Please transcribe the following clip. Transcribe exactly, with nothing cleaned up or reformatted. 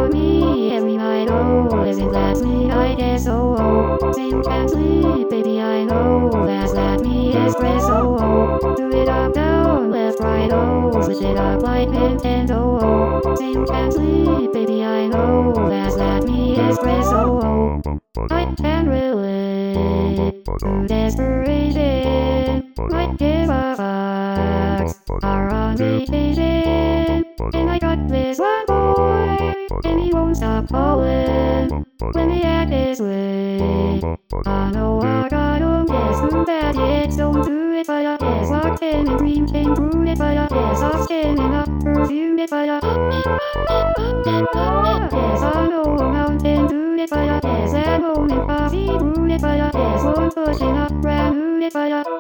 for me every night, oh, isn't that me? I guess so, oh, think and sleep, baby, I know that's that me espresso, oh, do it up, down, left, right, oh, switch it up like Nintendo, oh, think and sleep, baby, I know that's that me espresso, oh, I can relate to desperation, might give a fuck, are on vacation, and I got this one boy, and he won't stop calling, when we act this way, I know I got him, yes, too bad, yes, don't do it, but I guess, locked in and dream came through it, but I guess, I'm skinning up, perfume it, but I yes, I know a mountain do it, but I guess, that moment coffee brewed it, but I guess, one pushing up, brand new it, but I